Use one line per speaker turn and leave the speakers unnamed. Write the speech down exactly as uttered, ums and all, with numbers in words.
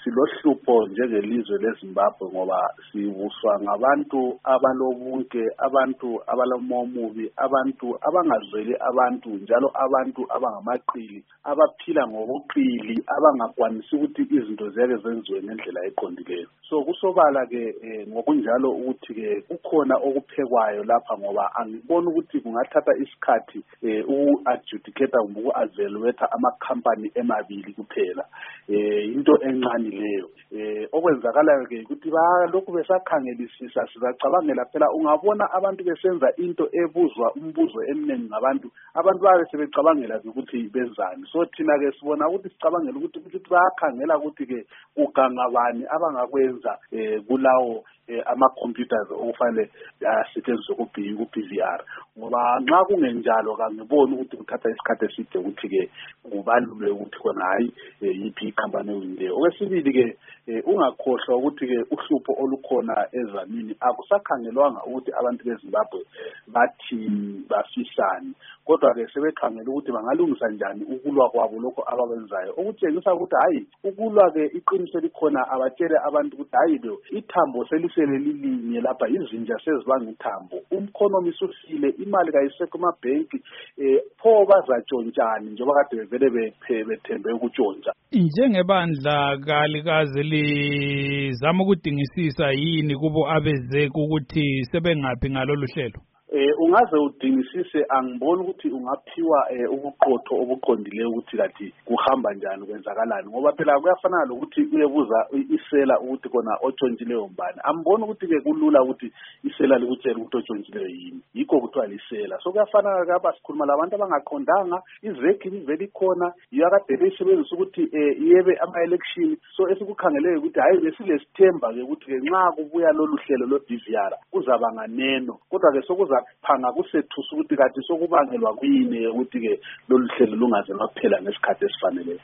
silohlupho njengelizwe leZimbabwe ngoba sibuswa ngabantu abalobunke, abantu abalomomubi, abantu abangazweli abantu, njalo abantu abangamaqili, abaphila ngobuqili, abangakwanisi ukuthi izinto ziyake zenziwe ngendlela eqondileyo. So kusobala ke eh, ngokunjalo ukuthi ke kukhona okuphekwayo lapha ngoba angiboni ukuthi kungathatha isikhathi eh, uku-adjudicate kumbe uku-evaluate amakhampani emabili kuphela. Eh, into encane leyo. Eh, okwenzakalayo ke ukuthi balokhu besakhangelisisa sizacabangela phela ungabona abantu besenza into ebuzwa umbuzo eminingi ngabantu, abantu babe sebecabangela ukuthi benzani. So thina ke sibona ukuthi sicabangela ukuthi ukuthi bayakhangela ukuthi ke ugangabani abangakwenza eh, kulawo eh, ama-computers okufanele asetshenziswe ku-B V R ngoba nxa kungenjalo kangiboni ukuthi kuthatha isikhathi eside ukuthi ke kubalulwe ukuthi khona hayi yiphi ikhampani ewindileyo. Okwesibili ke ungakhohlwa ukuthi ke uhlupho olukhona ezamini akusakhangelwanga ukuthi abantu beZimbabwe bathi bafisani, kodwa ke sebekhangela ukuthi bangalungisa njani ukulwa kwabo lokho abakwenzayo, okutshengisa ukuthi hayi ukulwa ke iqiniso likhona. Abatshele abantu ukuthi hayi lo ithambo selisele lilinye lapha, izinja sezibanga ithambo, umkhonomi usufile, imali kayisekho emabhenki, eh pho bazatshontshani njengoba kade bevele bethembe ukutshontsha.
Njengebandla kalikazi lizama ukudingisisa yini kubo abeze ukuthi sebengaphi ngalolu hlelo?
Eh ungaze udingisise, angiboni ukuthi ungaphiwa ubuqotho obuqondileyo ukuthi kathi kuhamba njani kwenzakalani, ngoba phela kuyafana lokuthi uyebuza isela ukuthi kona otshontshileyo mbani. Amboni ukuthi ke kulula ukuthi isela likutshela ukuthi otshontshileyo yini, yikho kuthiwa lisela. So kuyafana kaba sikhuluma labantu abangaqondanga, izekhi liveli khona yakade besebenzisa ukuthi yebe ama-election. So esikukhangeleyo ukuthi hayi besilesithemba ke ukuthi ke nxa kubuya lolu hlelo lo-D V R kuzaba nganeno, kodwa ke sokuza phanga kusethusa ukuthi kathi sokubangelwa kuyini ukuthi ke lolu hlelo lungaze lwaphela ngesikhathi esifaneleyo.